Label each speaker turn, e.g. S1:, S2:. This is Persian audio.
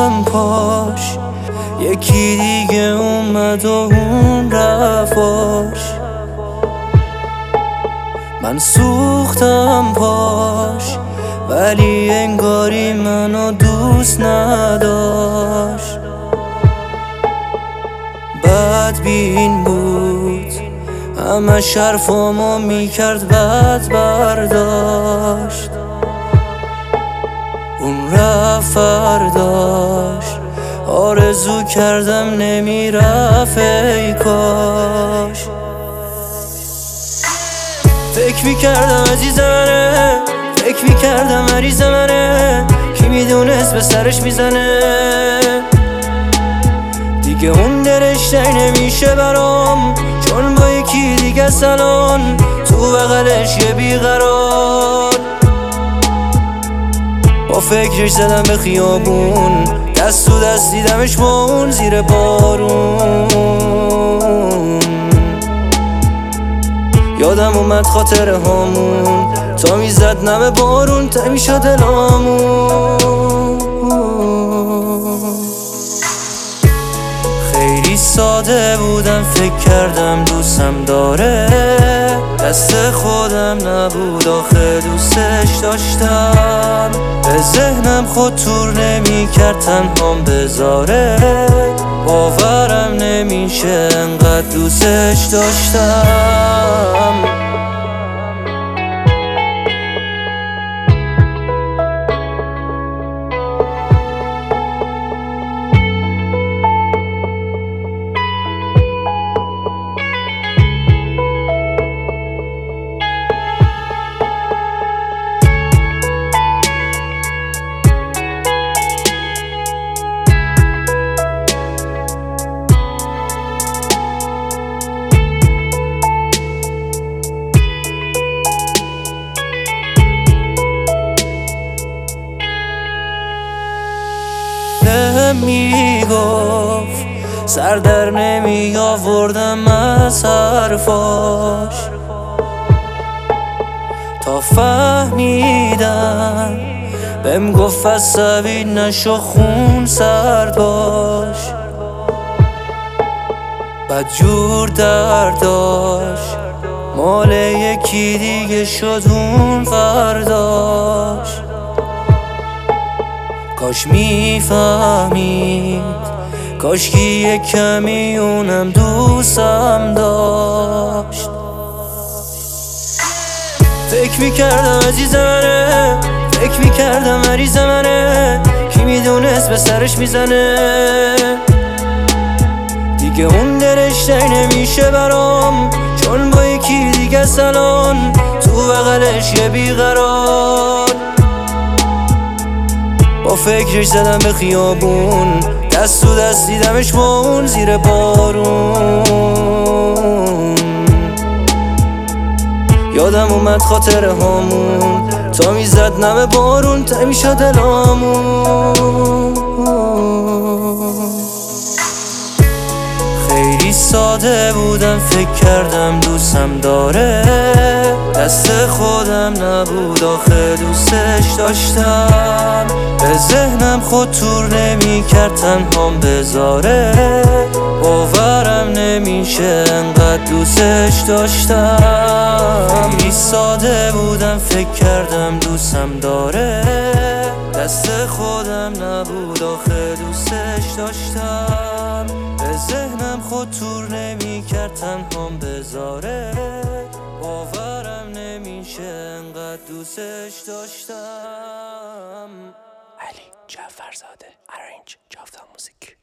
S1: سوختم پاش، یکی دیگه اومد و اون رفاش. من سوختم پاش ولی انگاری منو دوست نداشت. بدبین بود، همه حرفامو میکرد بد برداشت. اون رفت فرداش، آرزو کردم نمیرفت ای کاش. فکر میکردم عزیز منه، فکر میکردم مریض منه، کی میدونست به سرش میزنه. دیگه اون درشتای نمیشه برام، چون با یکی دیگه سلام تو بغلش یه بیقرار. با فکرش زدم به خیابون، دست تو دست دیدمش با اون زیر بارون. یادم اومد خاطره هامون، تا میزد نم بارون تا میشد دلامون. خیلی ساده بودم، فکر کردم دوستم داره، دست خودم نبود آخه دوستش داشتم. به ذهنم خود تور نمی کرد تنهام بذاره، باورم نمیشه انقدر دوستش داشتم. میگفت سر در نمی آوردم از حرفاش، تا فهمیدم بهم گفت عصبی نشو خون سرد باش. بدجور درد داشت، مال یکی دیگه شد اون فرداش. کاش میفهمید، کاش که یک کمی اونم دوستم داشت. فکر میکردم عزیز منه، فکر میکردم مریض منه، کی میدونست به سرش میزنه. دیگه اون درشتای نمیشه برام، چون با یکی دیگه سلام تو بغلش یه بیقرار. با فکرش زدم به خیابون، دست تو دست دیدمش با اون زیر بارون. یادم اومد خاطره هامون، تا میزد نم بارون تا میشد دلامون. خیلی ساده بودم، فکر کردم دوستم داره، دست خودم نبود آخه دوستش داشتم. به ذهنم خود تور نمی کرد تنهام بذاره، باورم نمیشه انقدر دوستش داشتم. خیلی ساده بودم، فکر کردم دوستم داره، دست خودم نبود آخه دوستش داشتم. به ذهنم خود تور نمی کرد تنهام بذاره، باورم نمیشه انقدر دوستش داشتم.
S2: علی جعفرزاده، Arrange جاودان موزیک.